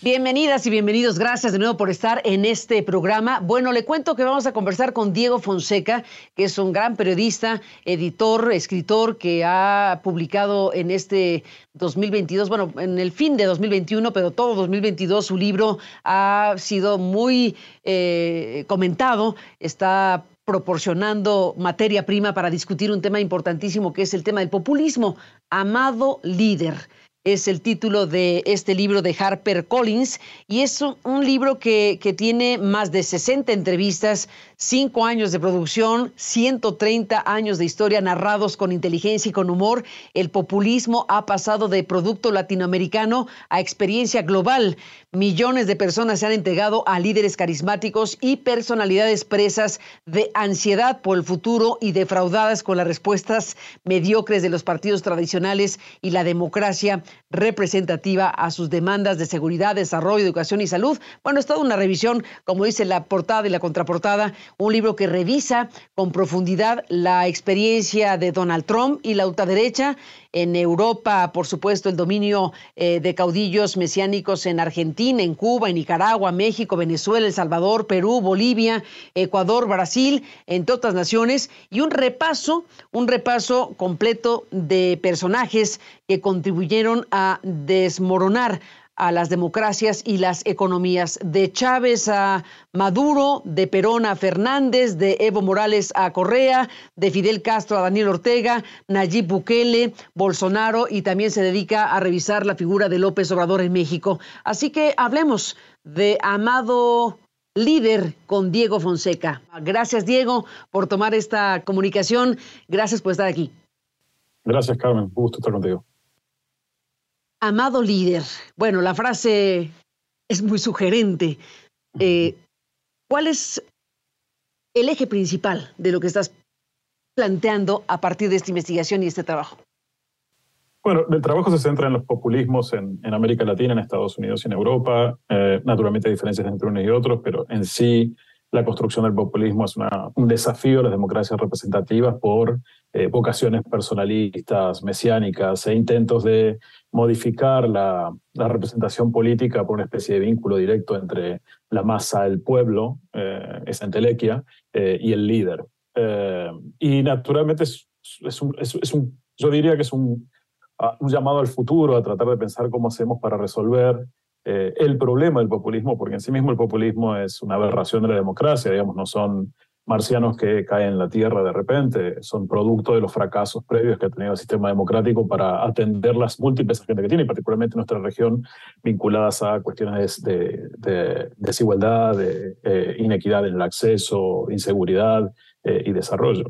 Bienvenidas y bienvenidos. Gracias de nuevo por estar en este programa. Bueno, le cuento que vamos a conversar con Diego Fonseca, que es un gran periodista, editor, escritor, que ha publicado en este 2022, bueno, en el fin de 2021, pero todo 2022, su libro ha sido muy comentado. Está proporcionando materia prima para discutir un tema importantísimo, que es el tema del populismo. Amado líder es el título de este libro de HarperCollins, y es un libro que tiene más de 60 entrevistas, 5 años de producción, 130 años de historia narrados con inteligencia y con humor. El populismo ha pasado de producto latinoamericano a experiencia global. Millones de personas se han entregado a líderes carismáticos y personalidades presas de ansiedad por el futuro y defraudadas con las respuestas mediocres de los partidos tradicionales y la democracia representativa a sus demandas de seguridad, desarrollo, educación y salud. Bueno, es toda una revisión, como dice la portada y la contraportada, un libro que revisa con profundidad la experiencia de Donald Trump y la ultraderecha en Europa, por supuesto, el dominio de caudillos mesiánicos en Argentina, en Cuba, en Nicaragua, México, Venezuela, El Salvador, Perú, Bolivia, Ecuador, Brasil, entre otras naciones, y un repaso completo de personajes que contribuyeron a desmoronar a las democracias y las economías, de Chávez a Maduro, de Perón a Fernández, de Evo Morales a Correa, de Fidel Castro a Daniel Ortega, Nayib Bukele, Bolsonaro, y también se dedica a revisar la figura de López Obrador en México. Así que hablemos de Amado Líder con Diego Fonseca. Gracias, Diego, por tomar esta comunicación. Gracias por estar aquí. Gracias, Carmen. Un gusto estar contigo. Amado líder. Bueno, la frase es muy sugerente. ¿Cuál es el eje principal de lo que estás planteando a partir de esta investigación y este trabajo? Bueno, el trabajo se centra en los populismos en América Latina, en Estados Unidos y en Europa. Naturalmente hay diferencias entre unos y otros, pero en sí la construcción del populismo es un desafío a las democracias representativas por vocaciones personalistas, mesiánicas e intentos de modificar la representación política por una especie de vínculo directo entre la masa, el pueblo, esa entelequia, y el líder. Y naturalmente yo diría que es un llamado al futuro, a tratar de pensar cómo hacemos para resolver el problema del populismo, porque en sí mismo el populismo es una aberración de la democracia, digamos, no son marcianos que caen en la tierra de repente, son producto de los fracasos previos que ha tenido el sistema democrático para atender las múltiples agendas que tiene, y particularmente en nuestra región, vinculadas a cuestiones de desigualdad, de inequidad en el acceso, inseguridad y desarrollo.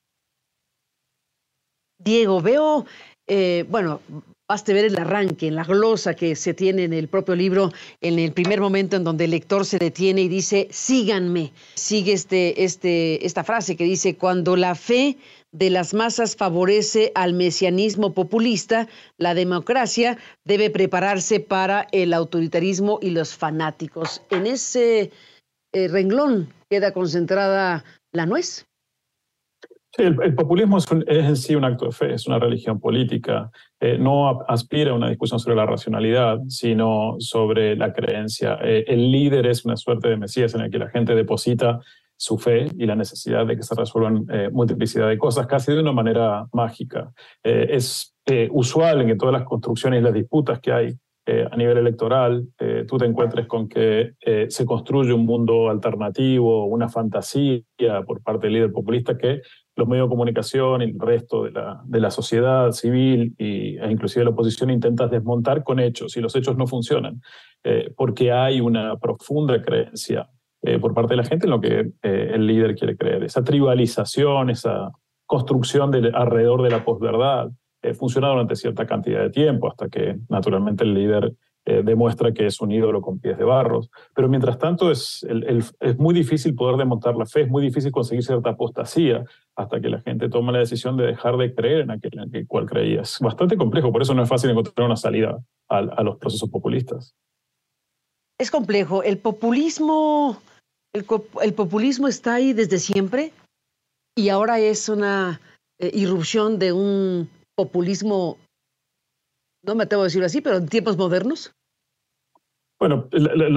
Diego, veo, bueno, baste ver el arranque, en la glosa que se tiene en el propio libro, en el primer momento en donde el lector se detiene y dice, síganme. Sigue esta frase que dice, cuando la fe de las masas favorece al mesianismo populista, la democracia debe prepararse para el autoritarismo y los fanáticos. En ese renglón queda concentrada la nuez. Sí, el populismo es en sí un acto de fe, es una religión política. No aspira a una discusión sobre la racionalidad, sino sobre la creencia. El líder es una suerte de mesías en el que la gente deposita su fe y la necesidad de que se resuelvan multiplicidad de cosas, casi de una manera mágica. Es usual en que todas las construcciones y las disputas que hay a nivel electoral, tú te encuentres con que se construye un mundo alternativo, una fantasía por parte del líder populista que los medios de comunicación y el resto de la sociedad civil e inclusive la oposición intentan desmontar con hechos, y los hechos no funcionan, porque hay una profunda creencia por parte de la gente en lo que el líder quiere creer. Esa tribalización, esa construcción alrededor de la posverdad, funciona durante cierta cantidad de tiempo, hasta que naturalmente el líder demuestra que es un ídolo con pies de barros. Pero mientras tanto es muy difícil poder desmontar la fe, es muy difícil conseguir cierta apostasía hasta que la gente toma la decisión de dejar de creer en aquel en el cual creía. Es bastante complejo, por eso no es fácil encontrar una salida a los procesos populistas. Es complejo. El populismo está ahí desde siempre y ahora es una irrupción de un populismo, no me atrevo a decirlo así, pero en tiempos modernos. Bueno,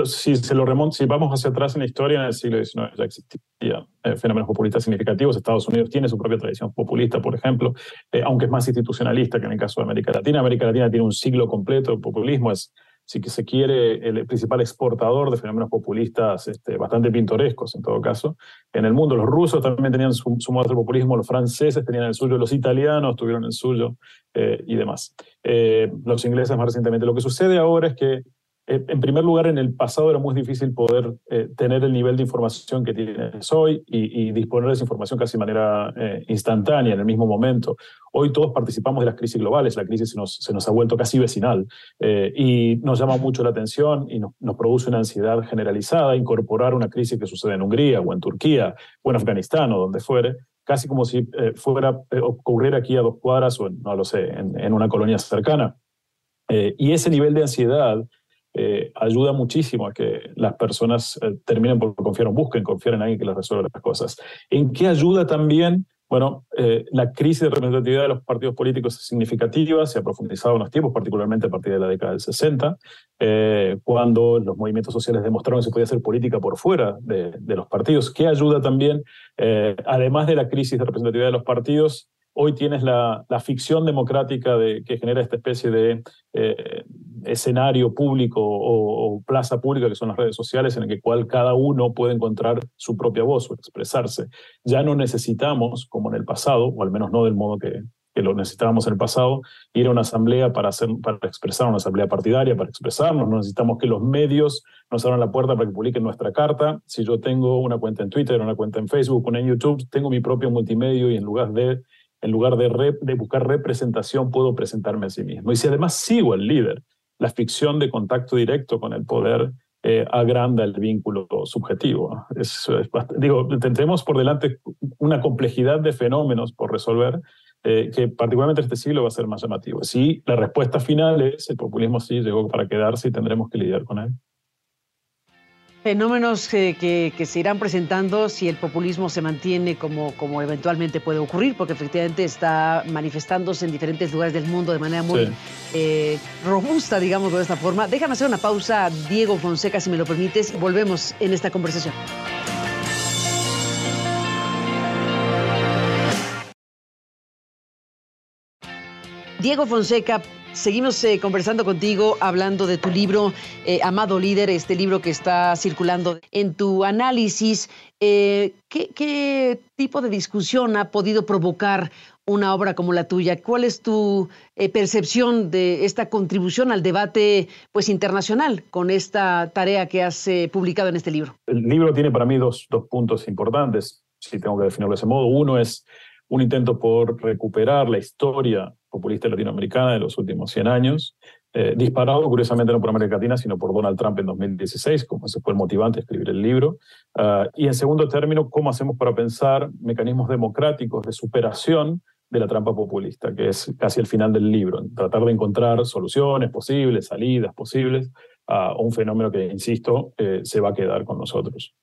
si vamos hacia atrás en la historia, en el siglo XIX ya existían fenómenos populistas significativos. Estados Unidos tiene su propia tradición populista, por ejemplo, aunque es más institucionalista que en el caso de América Latina. América Latina tiene un siglo completo de populismo, es, si que se quiere, el principal exportador de fenómenos populistas bastante pintorescos, en todo caso. En el mundo, los rusos también tenían su modo de populismo, los franceses tenían el suyo, los italianos tuvieron el suyo y demás. Los ingleses más recientemente. Lo que sucede ahora es que en primer lugar, en el pasado era muy difícil poder tener el nivel de información que tienes hoy y disponer de esa información casi de manera instantánea, en el mismo momento. Hoy todos participamos de las crisis globales, la crisis se nos ha vuelto casi vecinal y nos llama mucho la atención y nos produce una ansiedad generalizada incorporar una crisis que sucede en Hungría o en Turquía o en Afganistán o donde fuere, casi como si ocurriera aquí a 2 cuadras o no lo sé, en una colonia cercana. Y ese nivel de ansiedad ayuda muchísimo a que las personas terminen por confiar o busquen confiar en alguien que les resuelva las cosas. ¿En qué ayuda también? Bueno, la crisis de representatividad de los partidos políticos es significativa, se ha profundizado en los tiempos, particularmente a partir de la década del 60, cuando los movimientos sociales demostraron que se podía hacer política por fuera de los partidos. ¿Qué ayuda también? Además de la crisis de representatividad de los partidos, hoy tienes la ficción democrática que genera esta especie de escenario público o plaza pública que son las redes sociales en el cual cada uno puede encontrar su propia voz o expresarse. Ya no necesitamos, como en el pasado, o al menos no del modo que lo necesitábamos en el pasado, ir a una asamblea para expresar, una asamblea partidaria, para expresarnos. No necesitamos que los medios nos abran la puerta para que publiquen nuestra carta. Si yo tengo una cuenta en Twitter, una cuenta en Facebook, una en YouTube, tengo mi propio multimedio y en lugar de buscar representación, puedo presentarme a sí mismo. Y si además sigo al líder, la ficción de contacto directo con el poder agranda el vínculo subjetivo. Tendremos por delante una complejidad de fenómenos por resolver que particularmente en este siglo va a ser más llamativo. Sí, la respuesta final es el populismo sí llegó para quedarse y tendremos que lidiar con él. Fenómenos que se irán presentando si el populismo se mantiene como eventualmente puede ocurrir, porque efectivamente está manifestándose en diferentes lugares del mundo de manera muy robusta, digamos de esta forma. Déjame hacer una pausa, Diego Fonseca, si me lo permites, y volvemos en esta conversación. Diego Fonseca, seguimos conversando contigo, hablando de tu libro, Amado Líder, este libro que está circulando. En tu análisis, ¿qué tipo de discusión ha podido provocar una obra como la tuya? ¿Cuál es tu percepción de esta contribución al debate internacional con esta tarea que has publicado en este libro? El libro tiene para mí dos puntos importantes, si tengo que definirlo de ese modo. Uno es un intento por recuperar la historia populista latinoamericana de los últimos 100 años, disparado curiosamente no por América Latina, sino por Donald Trump en 2016, como ese fue el motivante de escribir el libro. Y en segundo término, cómo hacemos para pensar mecanismos democráticos de superación de la trampa populista, que es casi el final del libro, tratar de encontrar soluciones posibles, salidas posibles a un fenómeno que, insisto, se va a quedar con nosotros.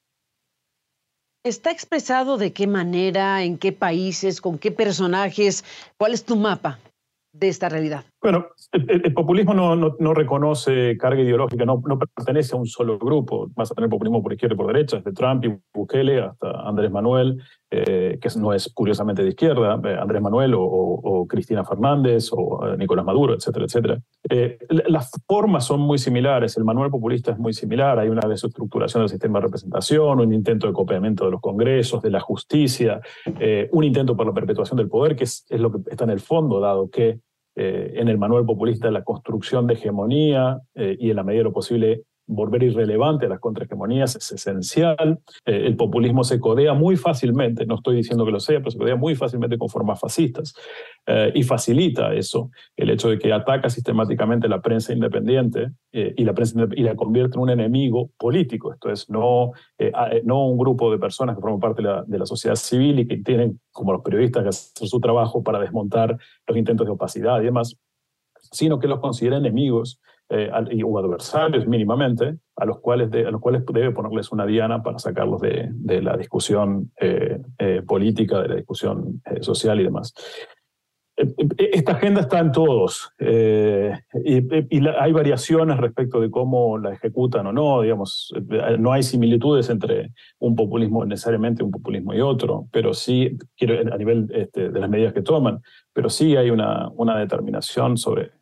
¿Está expresado de qué manera, en qué países, con qué personajes? ¿Cuál es tu mapa de esta realidad? Bueno, el populismo no reconoce carga ideológica, no pertenece a un solo grupo. Vas a tener populismo por izquierda y por derecha, desde Trump y Bukele hasta Andrés Manuel, que no es curiosamente de izquierda, Andrés Manuel o Cristina Fernández o Nicolás Maduro, etcétera, etcétera. Las formas son muy similares, el manual populista es muy similar, hay una desestructuración del sistema de representación, un intento de cooptamiento de los congresos, de la justicia, un intento por la perpetuación del poder, que es lo que está en el fondo, dado que en el manual populista la construcción de hegemonía y en la medida de lo posible volver irrelevante a las contrahegemonías es esencial. El populismo se codea muy fácilmente, no estoy diciendo que lo sea, pero se codea muy fácilmente con formas fascistas y facilita eso, el hecho de que ataca sistemáticamente la prensa independiente y la convierte en un enemigo político. Esto es, no un grupo de personas que forman parte de la sociedad civil y que tienen, como los periodistas, que hacer su trabajo para desmontar los intentos de opacidad y demás, sino que los considera enemigos o adversarios mínimamente, a los cuales debe ponerles una diana para sacarlos de la discusión política, de la discusión social y demás. Esta agenda está en todos hay variaciones respecto de cómo la ejecutan o no, digamos, no hay similitudes entre un populismo necesariamente un populismo y otro, pero sí, a nivel de las medidas que toman, pero sí hay una determinación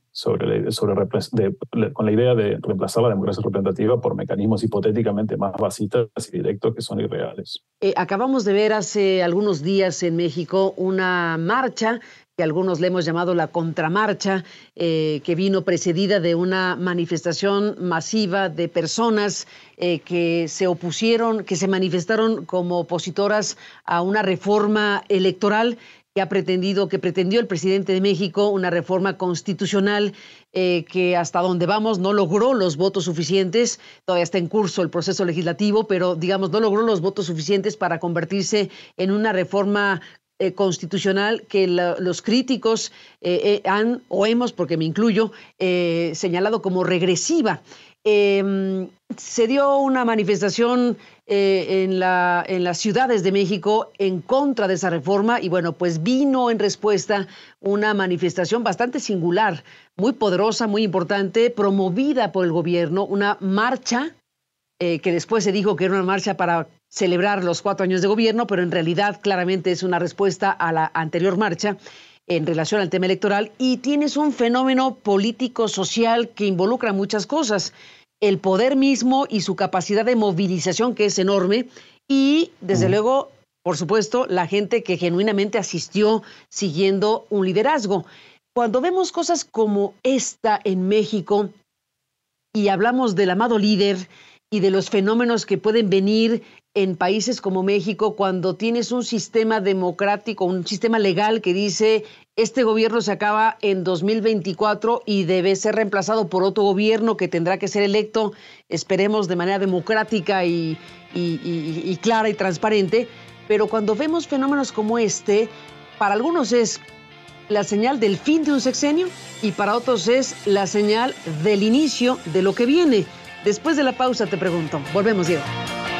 con la idea de reemplazar la democracia representativa por mecanismos hipotéticamente más basitas y directos que son irreales. Acabamos de ver hace algunos días en México una marcha que algunos le hemos llamado la contramarcha, que vino precedida de una manifestación masiva de personas que se opusieron, que se manifestaron como opositoras a una reforma electoral que pretendió el presidente de México, una reforma constitucional que hasta donde vamos no logró los votos suficientes. Todavía está en curso el proceso legislativo, pero digamos no logró los votos suficientes para convertirse en una reforma constitucional que los críticos hemos, porque me incluyo, señalado como regresiva. Se dio una manifestación en las ciudades de México en contra de esa reforma y bueno, pues vino en respuesta una manifestación bastante singular, muy poderosa, muy importante, promovida por el gobierno, una marcha que después se dijo que era una marcha para celebrar los 4 años de gobierno, pero en realidad claramente es una respuesta a la anterior marcha en relación al tema electoral, y tienes un fenómeno político-social que involucra muchas cosas, el poder mismo y su capacidad de movilización, que es enorme, y desde luego, por supuesto, la gente que genuinamente asistió siguiendo un liderazgo. Cuando vemos cosas como esta en México y hablamos del amado líder y de los fenómenos que pueden venir en países como México cuando tienes un sistema democrático, un sistema legal que dice este gobierno se acaba en 2024 y debe ser reemplazado por otro gobierno que tendrá que ser electo, esperemos, de manera democrática y clara y transparente. Pero cuando vemos fenómenos como este, para algunos es la señal del fin de un sexenio y para otros es la señal del inicio de lo que viene. Después de la pausa te pregunto. Volvemos, Diego.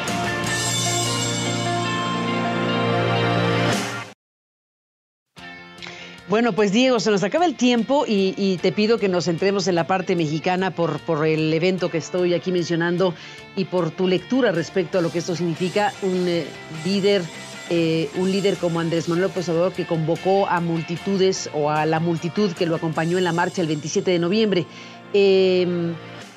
Bueno, pues Diego, se nos acaba el tiempo y te pido que nos centremos en la parte mexicana por el evento que estoy aquí mencionando y por tu lectura respecto a lo que esto significa. Un líder como Andrés Manuel López Obrador que convocó a multitudes o a la multitud que lo acompañó en la marcha el 27 de noviembre. ¿Qué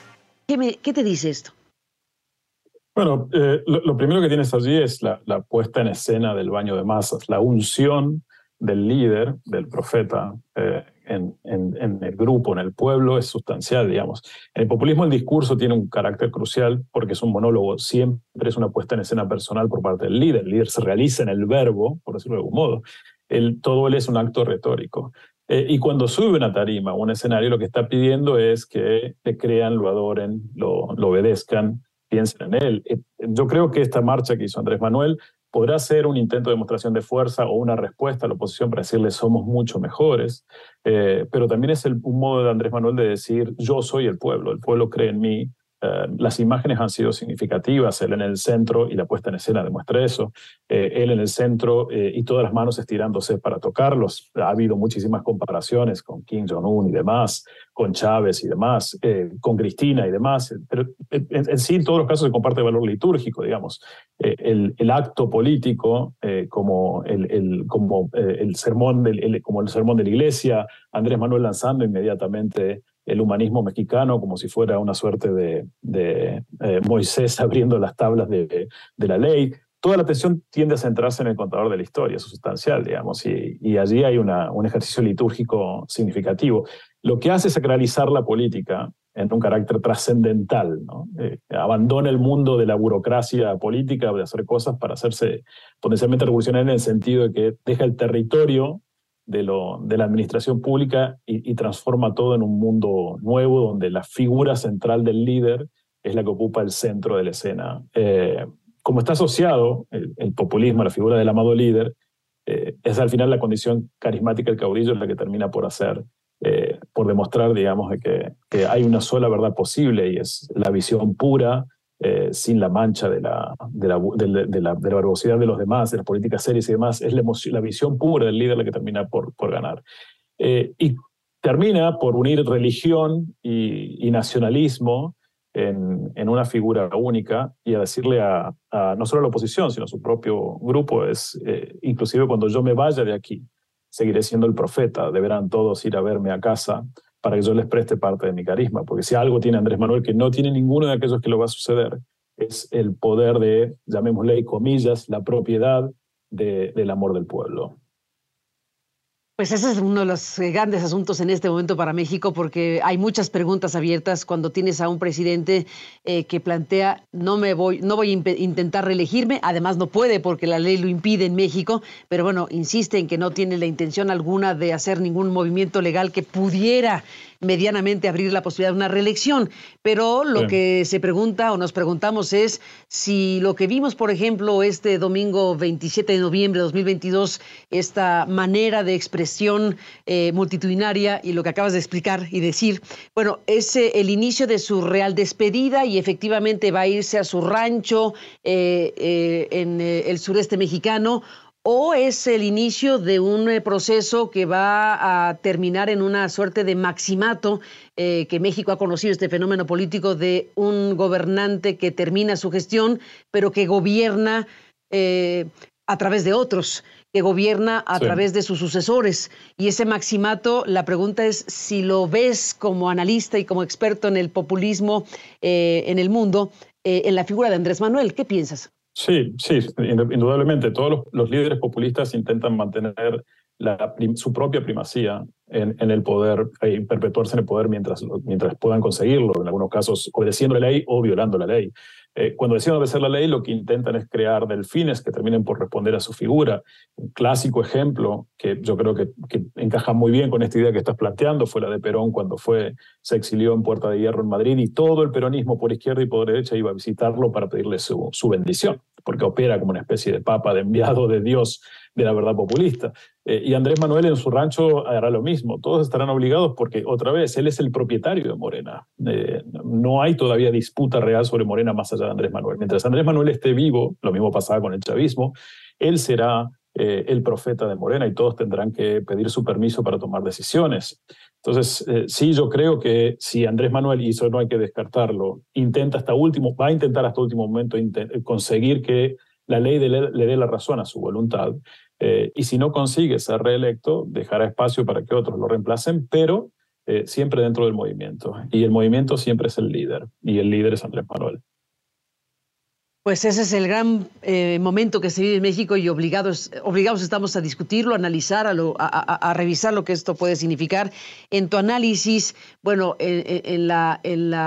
te dice esto? Bueno, lo primero que tienes allí es la puesta en escena del baño de masas, la unción del líder, del profeta, en el grupo, en el pueblo, es sustancial, digamos. En el populismo el discurso tiene un carácter crucial porque es un monólogo, siempre es una puesta en escena personal por parte del líder. El líder se realiza en el verbo, por decirlo de algún modo. Todo él es un acto retórico. Y cuando sube una tarima, un escenario, lo que está pidiendo es que le crean, lo adoren, lo obedezcan, piensen en él. Yo creo que esta marcha que hizo Andrés Manuel podrá ser un intento de demostración de fuerza o una respuesta a la oposición para decirle somos mucho mejores, pero también es un modo de Andrés Manuel de decir yo soy el pueblo cree en mí. Las imágenes han sido significativas, él en el centro y la puesta en escena demuestra eso, él en el centro y todas las manos estirándose para tocarlos. Ha habido muchísimas comparaciones con Kim Jong-un y demás, con Chávez y demás, con Cristina y demás, pero en sí en todos los casos se comparte valor litúrgico, digamos. El acto político como el sermón de la iglesia, Andrés Manuel lanzando inmediatamente el humanismo mexicano como si fuera una suerte de Moisés abriendo las tablas de la ley. Toda la atención tiende a centrarse en el contador de la historia, eso es sustancial, digamos, y allí hay un ejercicio litúrgico significativo. Lo que hace es sacralizar la política en un carácter trascendental, ¿no? Abandona el mundo de la burocracia política, de hacer cosas para hacerse potencialmente revolucionario en el sentido de que deja el territorio de la administración pública y transforma todo en un mundo nuevo donde la figura central del líder es la que ocupa el centro de la escena. Como está asociado el populismo a la figura del amado líder, es al final la condición carismática del caudillo la que termina por demostrar, digamos, de que hay una sola verdad posible y es la visión pura, sin la mancha de la verbosidad de los demás, de las políticas serias y demás. Es la visión pura del líder la que termina por ganar. y termina por unir religión y nacionalismo en una figura única y a decirle a no solo a la oposición, sino a su propio grupo, inclusive cuando yo me vaya de aquí, seguiré siendo el profeta, deberán todos ir a verme a casa para que yo les preste parte de mi carisma, porque si algo tiene Andrés Manuel que no tiene ninguno de aquellos que lo va a suceder, es el poder de, llamémosle comillas, la propiedad del amor del pueblo. Pues ese es uno de los grandes asuntos en este momento para México, porque hay muchas preguntas abiertas cuando tienes a un presidente que plantea no voy a intentar reelegirme, además no puede porque la ley lo impide en México, pero bueno, insiste en que no tiene la intención alguna de hacer ningún movimiento legal que pudiera medianamente abrir la posibilidad de una reelección. Pero lo que se pregunta o nos preguntamos es si lo que vimos, por ejemplo, este domingo 27 de noviembre de 2022, esta manera de expresión multitudinaria y lo que acabas de explicar y decir, bueno, es el inicio de su real despedida y efectivamente va a irse a su rancho en el sureste mexicano, ¿o es el inicio de un proceso que va a terminar en una suerte de maximato que México ha conocido, este fenómeno político de un gobernante que termina su gestión, pero que gobierna a través de otros, que gobierna a través de sus sucesores? Y ese maximato, la pregunta es si lo ves como analista y como experto en el populismo en el mundo, en la figura de Andrés Manuel. ¿Qué piensas? Sí, indudablemente. Todos los líderes populistas intentan mantener su propia primacía en el poder y perpetuarse en el poder mientras puedan conseguirlo, en algunos casos obedeciendo la ley o violando la ley. Cuando deciden obedecer la ley, lo que intentan es crear delfines que terminen por responder a su figura. Un clásico ejemplo que yo creo que encaja muy bien con esta idea que estás planteando fue la de Perón cuando se exilió en Puerta de Hierro en Madrid y todo el peronismo por izquierda y por derecha iba a visitarlo para pedirle su bendición, porque opera como una especie de papa, de enviado de Dios de la verdad populista. Y Andrés Manuel en su rancho hará lo mismo. Todos estarán obligados porque, otra vez, él es el propietario de Morena. No hay todavía disputa real sobre Morena más allá de Andrés Manuel. Mientras Andrés Manuel esté vivo, lo mismo pasaba con el chavismo, él será el profeta de Morena y todos tendrán que pedir su permiso para tomar decisiones. Entonces, sí, yo creo que si Andrés Manuel, y eso no hay que descartarlo, va a intentar hasta último momento conseguir que la ley le dé la razón a su voluntad, y si no consigue ser reelecto, dejará espacio para que otros lo reemplacen, pero siempre dentro del movimiento. Y el movimiento siempre es el líder, y el líder es Andrés Manuel. Pues ese es el gran momento que se vive en México y obligados estamos a discutirlo, a analizar, a revisar lo que esto puede significar. En tu análisis, bueno, en la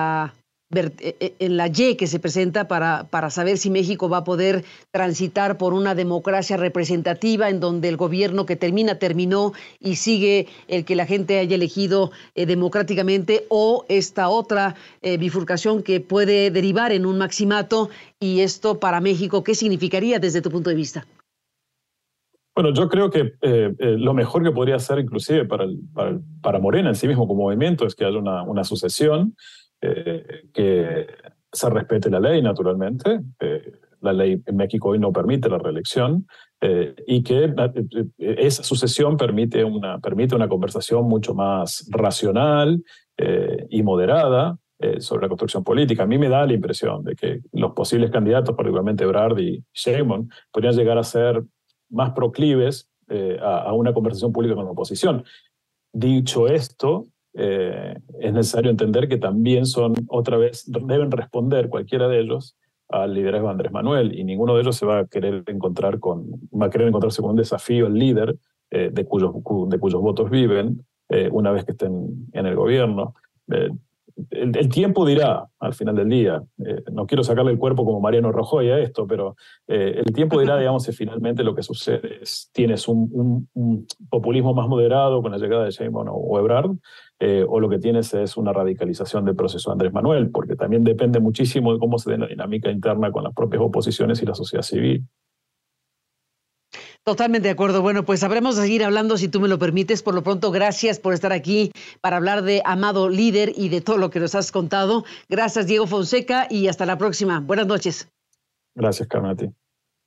Y que se presenta para saber si México va a poder transitar por una democracia representativa en donde el gobierno que terminó y sigue el que la gente haya elegido democráticamente, o esta otra bifurcación que puede derivar en un maximato. Y esto para México, ¿qué significaría desde tu punto de vista? Bueno, yo creo que lo mejor que podría hacer inclusive para Morena en sí mismo como movimiento es que haya una sucesión, que se respete la ley, naturalmente. La ley en México hoy no permite la reelección, y que esa sucesión permite una conversación mucho más racional y moderada sobre la construcción política. A mí me da la impresión de que los posibles candidatos, particularmente Ebrard y Sheinbaum, podrían llegar a ser más proclives a una conversación pública con la oposición. Dicho esto, es necesario entender que también deben responder cualquiera de ellos al liderazgo de Andrés Manuel, y ninguno de ellos va a querer encontrarse con un desafío al líder de cuyos votos viven una vez que estén en el gobierno. El tiempo dirá al final del día. No quiero sacarle el cuerpo como Mariano Rajoy a esto, pero el tiempo dirá, digamos, si finalmente lo que sucede es tienes un populismo más moderado con la llegada de Sheinbaum o Ebrard, o lo que tienes es una radicalización del proceso de Andrés Manuel, porque también depende muchísimo de cómo se dé la dinámica interna con las propias oposiciones y la sociedad civil. Totalmente de acuerdo. Bueno, pues sabremos seguir hablando si tú me lo permites. Por lo pronto, gracias por estar aquí para hablar de Amado Líder y de todo lo que nos has contado. Gracias, Diego Fonseca, y hasta la próxima. Buenas noches. Gracias, Carmen, a ti.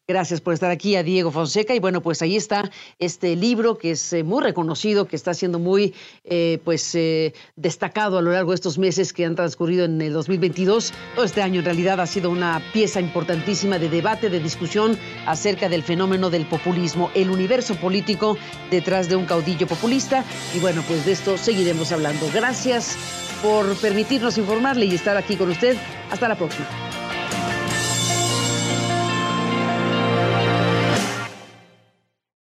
Gracias por estar aquí, a Diego Fonseca. Y bueno, pues ahí está este libro que es muy reconocido, que está siendo muy destacado a lo largo de estos meses que han transcurrido en el 2022. Todo este año en realidad ha sido una pieza importantísima de debate, de discusión acerca del fenómeno del populismo, el universo político detrás de un caudillo populista. Y bueno, pues de esto seguiremos hablando. Gracias por permitirnos informarle y estar aquí con usted. Hasta la próxima.